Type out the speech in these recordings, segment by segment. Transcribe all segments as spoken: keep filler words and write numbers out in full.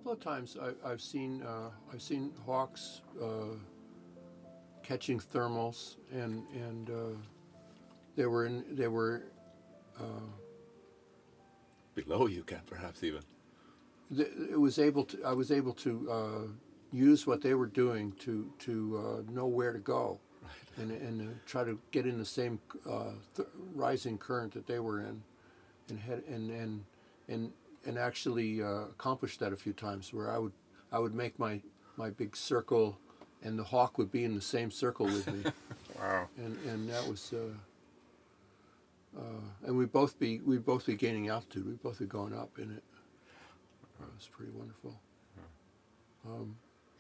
couple of times I, I've seen uh, I've seen hawks uh, catching thermals, and and uh, they were in they were uh, below you, can perhaps even. th- it was able to I was able to uh, use what they were doing to to uh, know where to go, Right. and and uh, try to get in the same uh, th- rising current that they were in, and head and and and and actually uh, accomplished that a few times, where I would I would make my my big circle, and the hawk would be in the same circle with me. Wow. And and that was uh, uh, and we both be we both be gaining altitude. We both be going up in it. Uh, it was pretty wonderful. Um,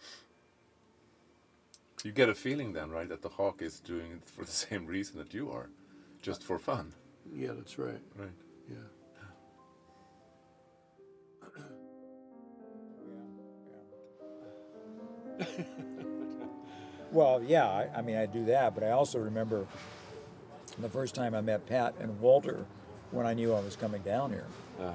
You get a feeling then, right, that the hawk is doing it for the same reason that you are, just for fun. yeah, that's right. Right. Yeah. Well, yeah, I, I mean, I do that, but I also remember the first time I met Pat and Walter when I knew I was coming down here. Uh-huh.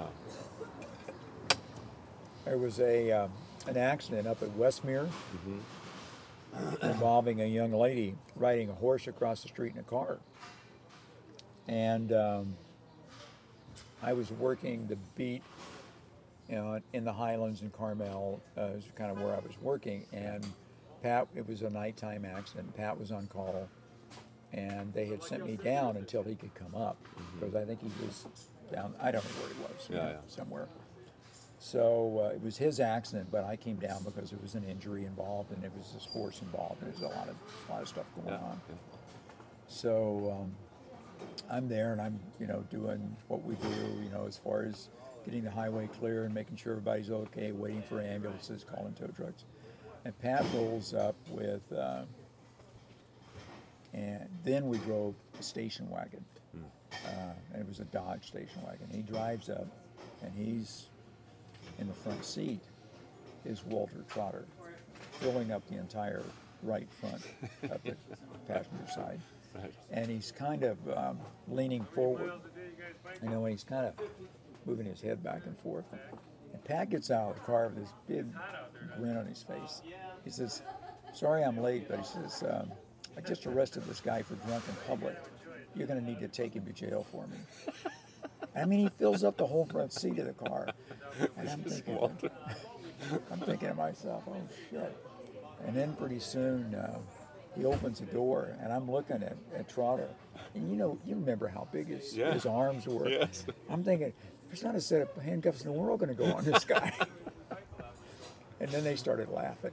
There was a um, an accident up at Westmere involving a young lady riding a horse across the street in a car. And um, I was working the beat, you know, in the Highlands in Carmel, uh, is kind of where I was working. And Pat, it was a nighttime accident. Pat was on call, and they had sent me down until he could come up, because I think he was down, I don't know where he was, you Yeah, know, yeah. somewhere. So uh, it was his accident, but I came down because there was an injury involved, and there was this horse involved. There was a lot of a lot of stuff going Yeah, on. yeah. So um, I'm there, and I'm you know doing what we do, you know, as far as getting the highway clear and making sure everybody's okay, waiting for ambulances, calling tow trucks. And Pat rolls up with, uh, and then we drove a station wagon, uh, and it was a Dodge station wagon. He drives up, and he's in the front seat is Walter Trotter, filling up the entire right front of the passenger side. Right. And he's kind of um, leaning forward, you know, and he's kind of moving his head back and forth. And Pat gets out of the car with this big grin on his face. He says, "Sorry I'm late," but he says, um, "I just arrested this guy for drunk in public. You're going to need to take him to jail for me." I mean, he fills up the whole front seat of the car. And I'm thinking, I'm thinking to myself, oh shit. And then pretty soon uh, he opens the door, and I'm looking at, at Trotter. And you know, you remember how big his, Yeah. his arms were. Yes. I'm thinking, there's not a set of handcuffs in the world going to go on this guy. And then they started laughing.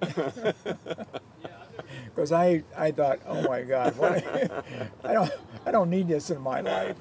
Because I, I thought, oh my God, what, I don't I don't need this in my life.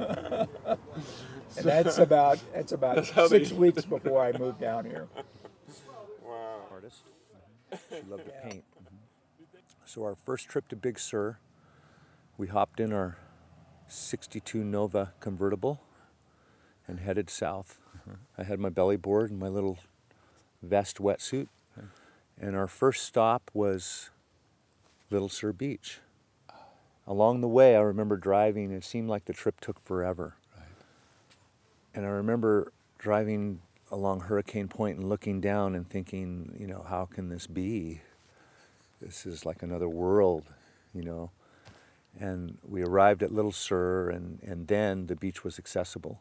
And that's about that's about That's how six they- weeks before I moved down here. Wow. Artist. She loved to paint. So our first trip to Big Sur, we hopped in our sixty-two Nova convertible and headed south. I had my belly board and my little vest wetsuit. And our first stop was Little Sur Beach. Along the way, I remember driving, it seemed like the trip took forever. Right. And I remember driving along Hurricane Point and looking down and thinking, you know, how can this be? This is like another world, you know. And we arrived at Little Sur, and, and then the beach was accessible.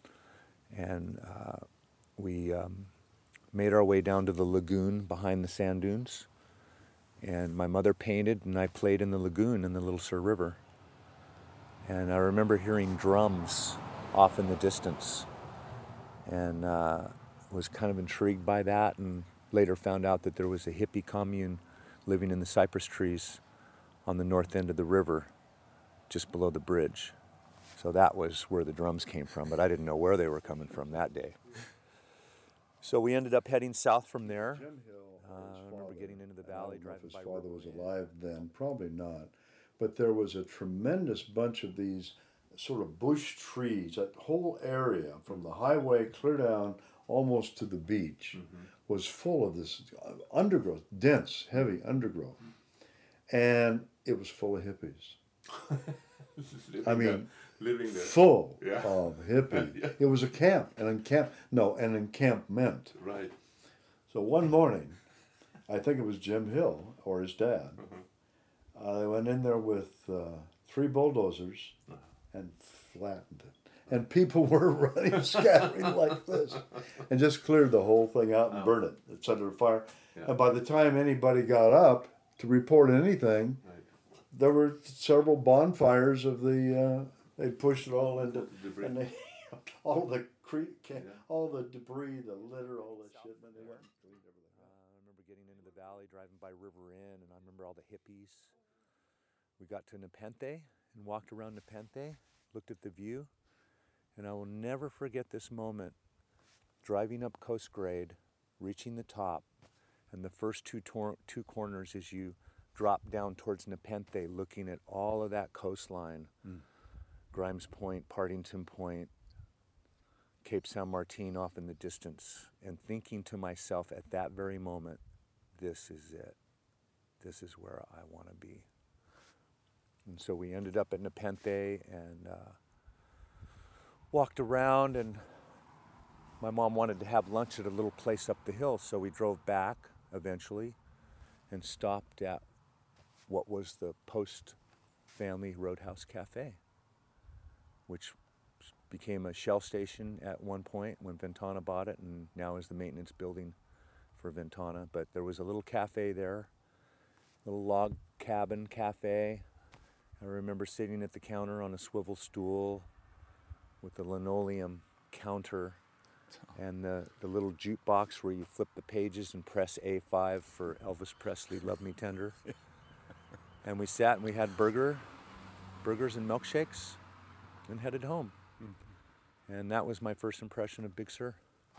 And uh, we um, made our way down to the lagoon behind the sand dunes. And my mother painted, and I played in the lagoon in the Little Sur River. And I remember hearing drums off in the distance, and uh, was kind of intrigued by that, and later found out that there was a hippie commune living in the cypress trees on the north end of the river, just below the bridge. So that was where the drums came from, but I didn't know where they were coming from that day. So we ended up heading south from there. Jim Hill, Uh, his I remember father, getting into the and I valley, don't know if driving his by father was Riverway. alive then, probably not. But there was a tremendous bunch of these sort of bush trees. That whole area from the highway clear down almost to the beach was full of this undergrowth, dense, heavy undergrowth. And it was full of hippies. I mean, living there. full Yeah. of hippies. Yeah. It was a camp, an encamp, no, an encampment. Right. So one morning, I think it was Jim Hill or his dad. Uh, they went in there with uh, three bulldozers and flattened it. And people were running, scattering like this, and just cleared the whole thing out and Oh. burned it. It set it afire. Yeah. And by the time anybody got up to report anything, Right. there were several bonfires of the. Uh, they pushed it all into, Debris. and they, all the cre- ca- Yeah. all the debris, the litter, all that shit. And they went and cleaned everything Uh, up. I remember getting into the valley, driving by River Inn, and I remember all the hippies. We got to Nepenthe and walked around Nepenthe, looked at the view, and I will never forget this moment. Driving up Coast Grade, reaching the top, and the first two tor- two corners as you drop down towards Nepenthe, looking at all of that coastline, Grimes Point, Partington Point, Cape San Martin off in the distance, and thinking to myself at that very moment, this is it. This is where I want to be. And so we ended up at Nepenthe and uh, walked around, and my mom wanted to have lunch at a little place up the hill, so we drove back eventually and stopped at what was the Post Family Roadhouse Cafe, which became a Shell station at one point when Ventana bought it, and now is the maintenance building for Ventana. But there was a little cafe there, little log cabin cafe. I remember sitting at the counter on a swivel stool with the linoleum counter and the, the little jukebox where you flip the pages and press A five for Elvis Presley, Love Me Tender. And we sat and we had burger, burgers and milkshakes and headed home. And that was my first impression of Big Sur.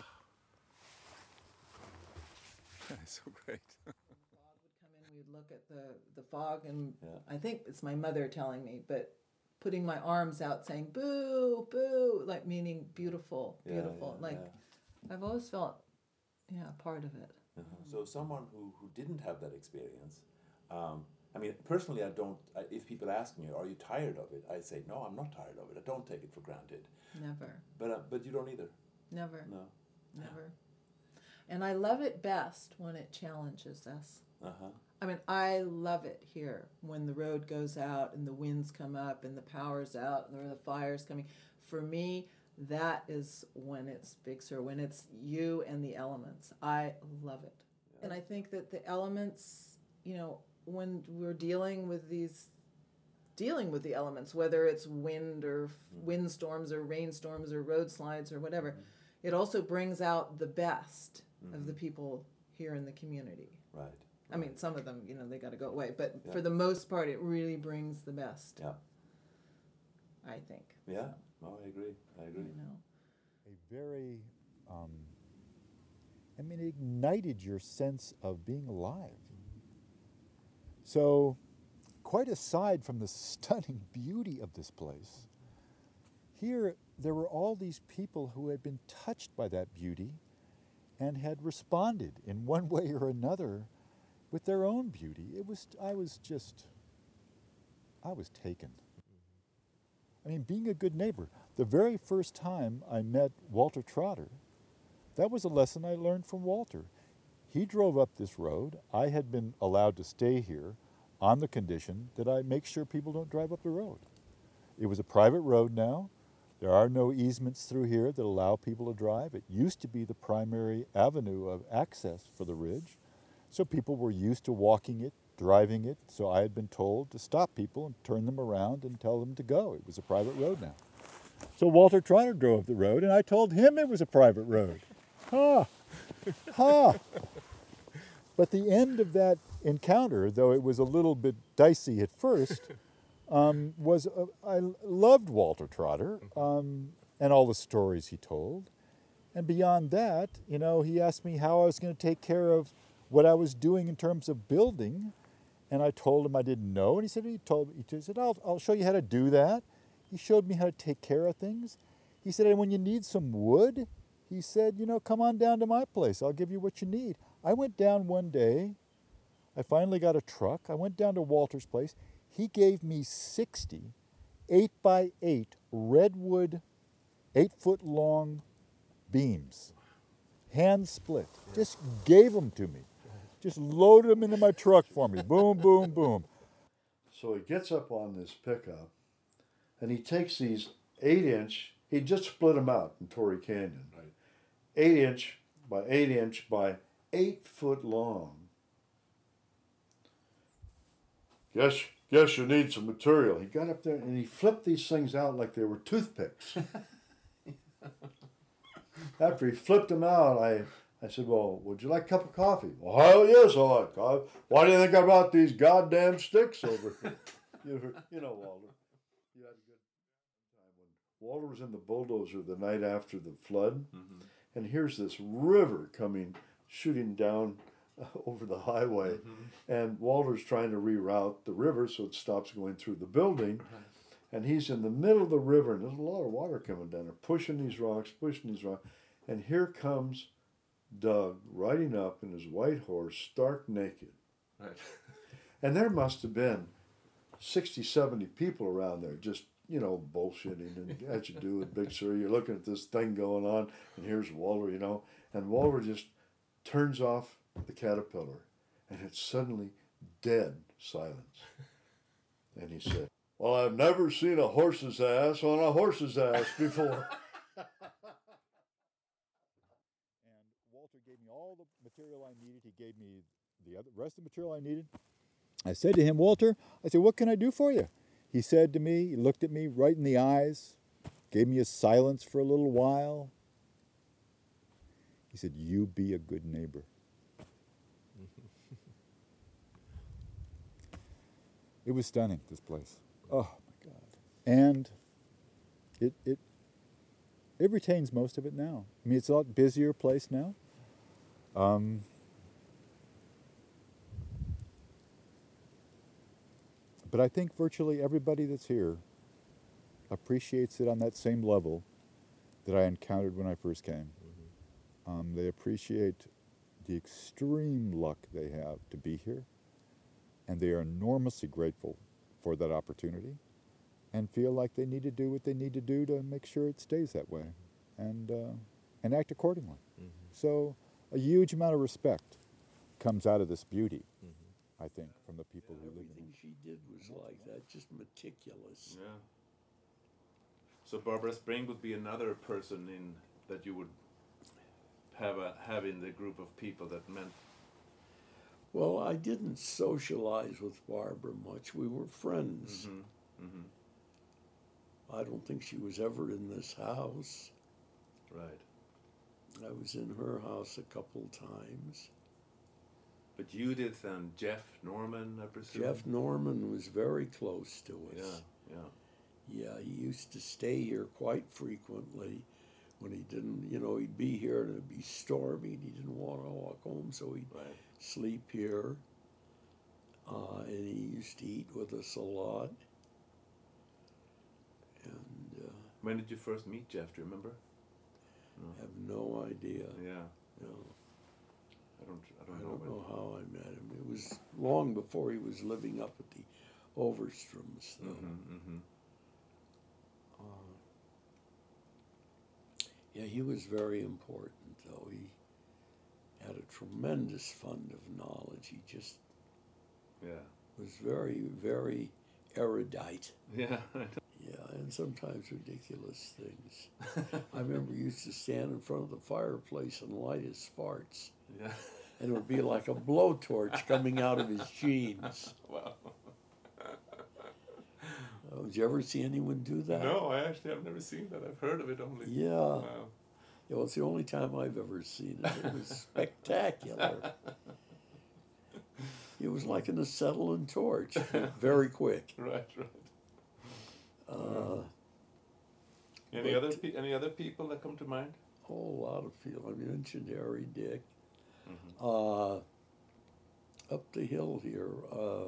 so great. Fog would come in, we'd look at the, the fog, and Yeah. I think it's my mother telling me, but putting my arms out saying boo, boo, like meaning beautiful, Yeah, beautiful. yeah, like yeah. I've always felt, yeah, part of it. Uh-huh. So someone who, who didn't have that experience, um, I mean, personally, I don't. I, if people ask me, "Are you tired of it?" I say, "No, I'm not tired of it. I don't take it for granted." Never, But uh, but you don't either. never, No. never. And I love it best when it challenges us. Uh huh. I mean, I love it here when the road goes out and the winds come up and the power's out and the fire's coming. For me, that is when it's Big Sur, when it's you and the elements. I love it. And I think that the elements, you know, when we're dealing with these, dealing with the elements, whether it's wind or windstorms or rainstorms or road slides or whatever, it also brings out the best of the people here in the community. Right. I mean, some of them, you know, they got to go away, but Yeah. for the most part, it really brings the best. Yeah. I think. Yeah. No, I agree. I agree. You know. A very, um, I mean, it ignited your sense of being alive. So, quite aside from the stunning beauty of this place, here there were all these people who had been touched by that beauty and had responded in one way or another with their own beauty. It was, I was just, I was taken. I mean, being a good neighbor. The very first time I met Walter Trotter, that was a lesson I learned from Walter. He drove up this road. I had been allowed to stay here on the condition that I make sure people don't drive up the road. It was a private road now. There are no easements through here that allow people to drive. It used to be the primary avenue of access for the ridge. So people were used to walking it, driving it. So I had been told to stop people and turn them around and tell them to go. It was a private road now. So Walter Trotter drove up the road, and I told him it was a private road. Ha! Ha! But the end of that encounter, though it was a little bit dicey at first, um, was uh, I loved Walter Trotter um, and all the stories he told. And beyond that, you know, he asked me how I was going to take care of what I was doing in terms of building. And I told him I didn't know. And he said, he told me, he said, I'll, I'll show you how to do that. He showed me how to take care of things. He said, and when you need some wood, he said, you know, come on down to my place. I'll give you what you need. I went down one day. I finally got a truck. I went down to Walter's place. He gave me sixty eight by eight redwood, eight foot long beams. hand split. Just gave them to me. Just loaded them into my truck for me. Boom, boom, boom. So he gets up on this pickup and he takes these eight inch, he just split them out in Torrey Canyon. Right. Eight inch by eight inch by eight foot long. Guess, guess you need some material. He got up there and he flipped these things out like they were toothpicks. After he flipped them out, I, I said, well, would you like a cup of coffee? Well, hell yes, I like coffee. Why do you think I brought these goddamn sticks over here? you, you know, Walter. You had a good time when Walter was in the bulldozer the night after the flood, Mm-hmm. and here's this river coming, shooting down uh, over the highway, Mm-hmm. and Walter's trying to reroute the river so it stops going through the building. Right. And he's in the middle of the river, and there's a lot of water coming down there, pushing these rocks, pushing these rocks. And here comes Doug riding up in his white horse, stark naked. Right. And there must have been sixty, seventy people around there just, you know, bullshitting. And as you do with Big Sur, you're looking at this thing going on, and here's Walter, you know. And Walter just turns off the Caterpillar, and it's suddenly dead silence. And he said, well, I've never seen a horse's ass on a horse's ass before. And Walter gave me all the material I needed. He gave me the other rest of the material I needed. I said to him, Walter, I said, what can I do for you? He said to me, he looked at me right in the eyes, gave me a silence for a little while. He said, you be a good neighbor. It was stunning, this place. Oh my God. And it it it retains most of it now. I mean, it's a lot busier place now. Um, but I think virtually everybody that's here appreciates it on that same level that I encountered when I first came. Mm-hmm. Um, they appreciate the extreme luck they have to be here, and they are enormously grateful for that opportunity and feel like they need to do what they need to do to make sure it stays that way and uh, and act accordingly. Mm-hmm. So a huge amount of respect comes out of this beauty, mm-hmm. I think, from the people who live in Everything it. she did was like that, just meticulous. Yeah. So Barbara Spring would be another person in that you would have a have in the group of people that meant. Well, I didn't socialize with Barbara much. We were friends. Mm-hmm. Mm-hmm. I don't think she was ever in this house. Right. I was in her house a couple times. But Judith and Jeff Norman, I presume. Jeff Norman was very close to us. Yeah, yeah. Yeah, he used to stay here quite frequently. When he didn't, you know, he'd be here and it'd be stormy and he didn't want to walk home, so he'd Right. sleep here. Uh, and he used to eat with us a lot. And uh, When did you first meet Jeff? Do you remember? No. I have no idea. Yeah. No, I don't. I don't I know. don't when. know how I met him. It was long before he was living up at the Overstroms, though. Mm-hmm, mm-hmm. Uh, yeah, he was very important, though. He had a tremendous fund of knowledge. He just Yeah. was very, very erudite. Yeah. Yeah, and sometimes ridiculous things. I remember he used to stand in front of the fireplace and light his farts. Yeah. And it would be like a blowtorch coming out of his jeans. Wow. Oh, did you ever see anyone do that? No, I actually have never seen that. I've heard of it only. Yeah. Wow. Yeah, well, it's the only time I've ever seen it. It was spectacular. It was like an acetylene torch, very quick. Right, right. Uh, Any but- other pe- any other people that come to mind? a whole lot of people. I mentioned Harry Dick. Mm-hmm. Uh, up the hill here, uh,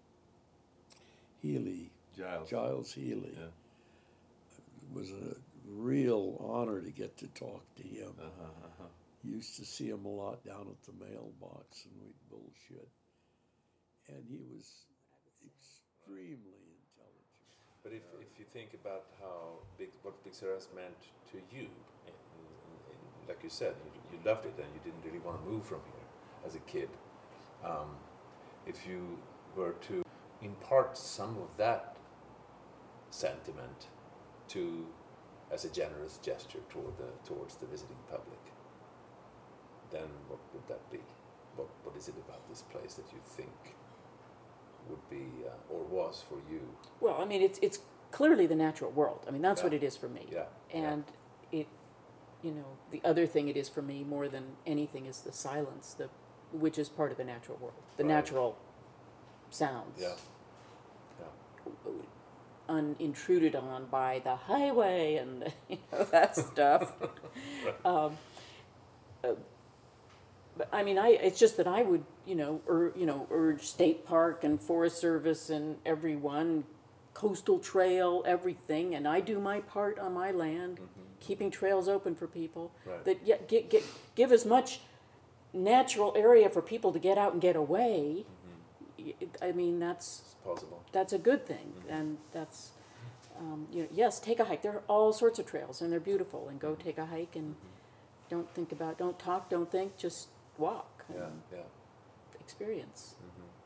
Healy, Giles. Giles Healy. Yeah. It was a real honor to get to talk to him. Uh-huh, uh-huh. Used to see him a lot down at the mailbox, and we'd bullshit. And he was extremely intelligent. But if, if you think about how big what Big Sur has meant to you in, in, in like you said, you, you loved it and you didn't really want to move from here as a kid. Um, if you were to impart some of that sentiment to, as a generous gesture toward the, towards the visiting public, then what would that be? What, what is it about this place that you think would be, uh, or was for you? Well, I mean, it's it's clearly the natural world. I mean, that's Yeah. what it is for me. Yeah. And it, you know, the other thing it is for me more than anything is the silence, the which is part of the natural world, the Right. natural sounds. Yeah. Yeah. Unintruded on by the highway and you know that stuff. um, uh, but I mean, I it's just that I would you know ur, you know urge State Park and Forest Service and everyone, coastal trail, everything, and I do my part on my land, Mm-hmm. keeping trails open for people. Right. That yeah, get, get give as much natural area for people to get out and get away. It- I mean, that's It's possible. that's a good thing, and that's um, you know yes, take a hike. There are all sorts of trails, and they're beautiful. And go take a hike, and don't think about, don't talk, don't think, just walk. Yeah. and Yeah. experience.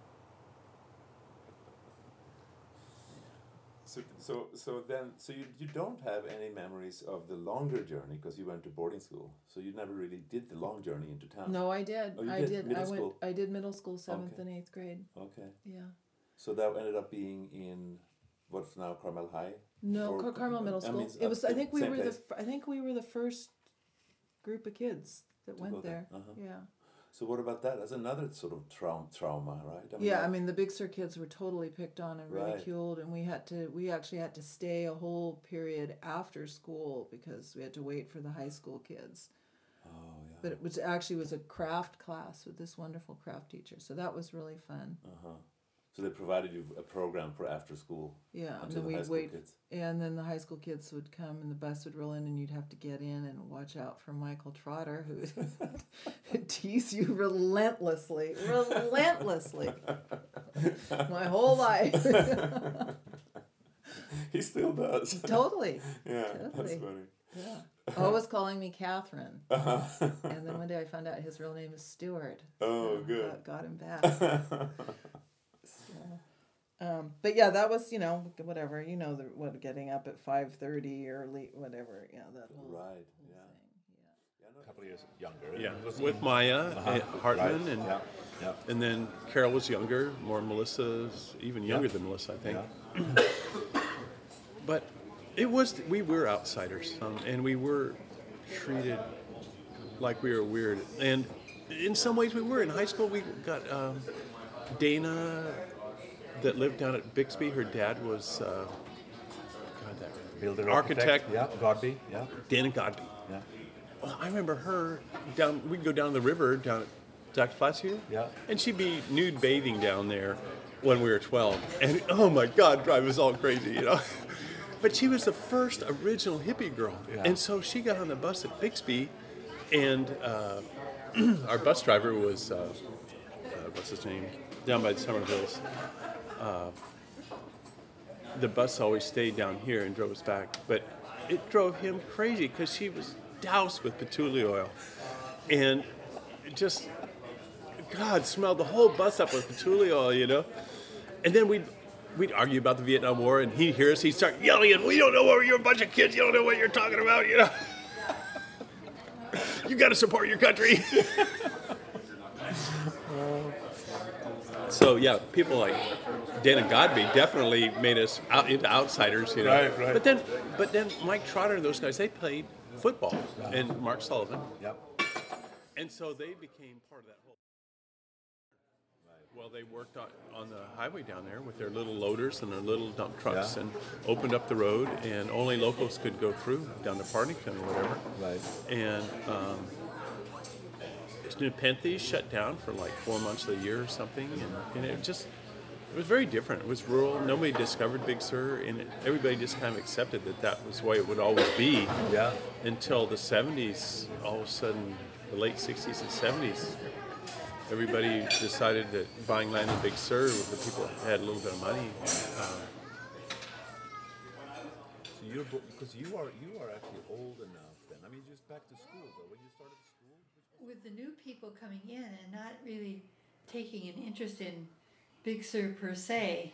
So, so, so then, so you, you don't have any memories of the longer journey because you went to boarding school. So you never really did the long journey into town. No, I did. Oh, you I did? did. Middle I went. school? I did middle school, seventh Okay. and eighth grade. Okay. Yeah. So that ended up being in what's now Carmel High. No, Or- Car- Carmel Middle I School. mean, it was. I same- think we same were the. place. f- I think we were the first group of kids that To went go there. there. Uh-huh. Yeah. So what about that? That's another sort of traum- trauma, right? I mean, Yeah, that- I mean the Big Sur kids were totally picked on and Right. ridiculed, and we had to. We actually had to stay a whole period after school because we had to wait for the high school kids. Oh yeah. But it was actually was a craft class with this wonderful craft teacher, so that was really fun. Uh huh. So they provided you a program for after school. Yeah, and Until then the high we'd school wait, kids. and then the high school kids would come, and the bus would roll in, and you'd have to get in and watch out for Michael Trotter, who would tease you relentlessly, relentlessly, my whole life. He still does. Totally. Yeah, that's Totally. funny. Yeah. Always calling me Catherine. Uh-huh. And then one day I found out his real name is Stuart. Oh, so good. Got, got him back. So, um, but yeah, that was, you know, whatever, you know, the, what, getting up at five thirty or late, whatever. Yeah, that whole, Right. whole Yeah. thing. A couple years younger. Yeah, with Maya uh, Hartman, Right. and Yeah. Yeah. and then Carol was younger, more Melissa's even younger than Melissa, I think. But it was we were outsiders, um, and we were treated like we were weird. And in some ways, we were. In high school, we got um, Dana, that lived down at Bixby. Her dad was uh, God, that Builder, architect. Yeah. Godby. Yeah. Dana Godby. Yeah. Well, I remember her down. We'd go down the river down at Doctor Platts here. Yeah. And she'd be nude bathing down there when we were twelve. And oh my God, drive us all crazy, you know. But she was the first original hippie girl. Yeah. And so she got on the bus at Bixby, and uh, our bus driver was, uh, uh, what's his name, down by the Summer Hills. Uh, the bus always stayed down here and drove us back. But it drove him crazy because she was doused with patchouli oil. And it just, God, smelled the whole bus up with patchouli oil, you know? And then we'd, we'd argue about the Vietnam War, and he'd hear us, he'd start yelling, and we don't know what you're a bunch of kids, you don't know what you're talking about, you know? You got to support your country. So, yeah, people like Dana Godby definitely made us out into outsiders, you know? Right, right. But then, but then Mike Trotter and those guys, they played football, and Mark Sullivan. Yep. And so they became part of that whole. Well, they worked on, on the highway down there with their little loaders and their little dump trucks, Yeah. and opened up the road, and only locals could go through down to Partington or whatever. Right. And um, Nepenthe shut down for like four months of the year or something, and, and it just it was very different. It was rural. Nobody discovered Big Sur, and it, everybody just kind of accepted that that was the way it would always be. Yeah. Until the seventies, all of a sudden, the late sixties and seventies, everybody decided that buying land in Big Sur with the people that had a little bit of money. Um, So you you're because you are you are actually old enough then. I mean, just back to school though. When you started school, With the new people coming in and not really taking an interest in Big Sur per se,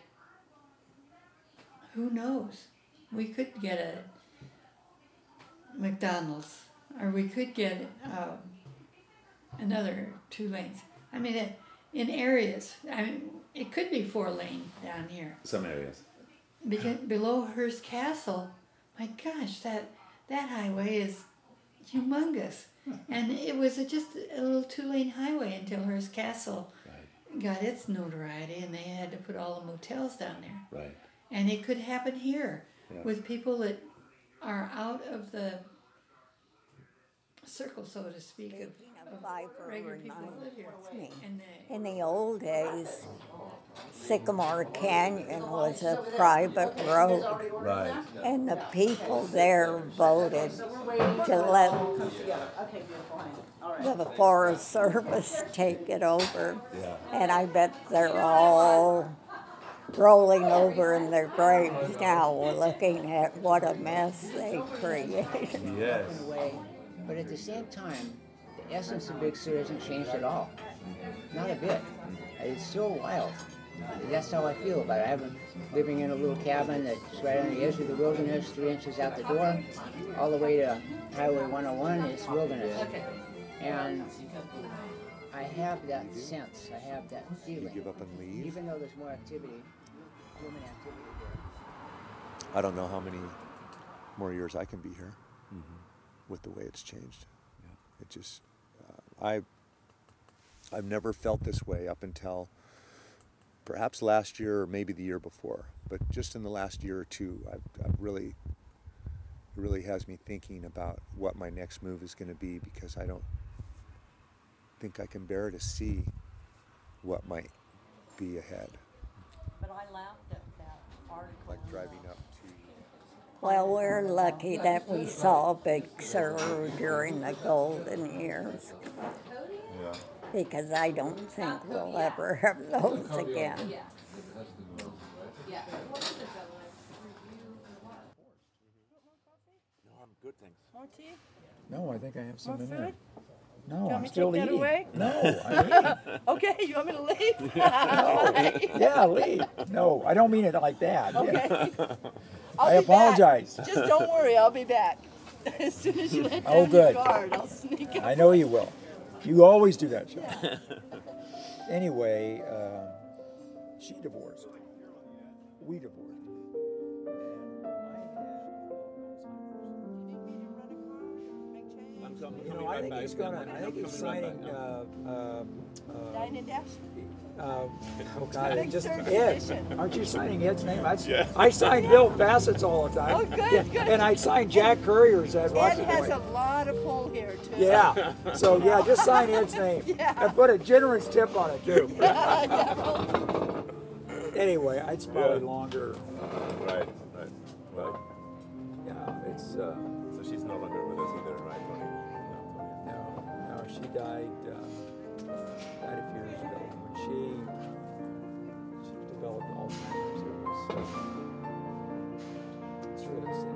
who knows? We could get a McDonald's, or we could get um, another two lanes. I mean, it, in areas, I mean, it could be four lane down here. Some areas. Because below Hearst Castle, my gosh, that that highway is humongous. And it was a, just a little two-lane highway until Hearst Castle Right. got its notoriety, and they had to put all the motels down there. Right. And it could happen here Yeah. with people that are out of the circle, so to speak, of, of Viper regular people that live here. reminds me. And they, In the old days, Sycamore Canyon was a private road, Right. and the people there voted to let the Forest Service take it over. Yeah. And I bet they're all rolling over in their graves now, looking at what a mess they created. Yes. way. But at the same time, the essence of Big Sur hasn't changed at all. Not a bit. It's still wild. That's how I feel about it. I'm living in a little cabin that's right on the edge of the wilderness, three inches out the door, all the way to Highway one oh one, it's wilderness. And I have that sense, I have that feeling. give up and leave? Even though there's more activity, human activity here. I don't know how many more years I can be here with the way it's changed. It just, uh, I, I've never felt this way up until perhaps last year or maybe the year before. But just in the last year or two, I've, I've really, it really has me thinking about what my next move is going to be, because I don't think I can bear to see what might be ahead. But I laughed at that article. Like driving up to Well, we're lucky that we saw Big Sur during the golden years, Yeah. because I don't think we'll ever have those again. No, I'm good, thanks. More tea? No, I think I have some More in there. food? No, Do you want I'm me to still take that eating. away? No, I'm eating. Okay, you want me to leave? No. Yeah, leave. No, I don't mean it like that. Okay. I I'll be apologize. Back. Just don't worry, I'll be back. As soon as you let down Oh, good. your guard, I'll sneak up. I know you will. You always do that, Sean. Anyway, um, she divorced. We divorced. You know, I think he's gonna. I think he's signing. Uh, um, uh, Dine and dash? uh, oh God, it Big just Sur Ed. Edition. Aren't you signing Ed's name? I, I sign Bill Bassett's all the time. Oh, good, Yeah, good. And I sign Jack Courier's at Ed Washington. has a lot of pull here, too. Yeah. So yeah, just sign Ed's name. Yeah. And put a generous tip on it too. Yeah. Anyway, it's probably longer. Right, right. Well, Yeah, it's uh, so she's no longer with us either, right, Tony? no, no. She died uh, died a few years ago. When she she developed Alzheimer's, it was uh, it's really sad.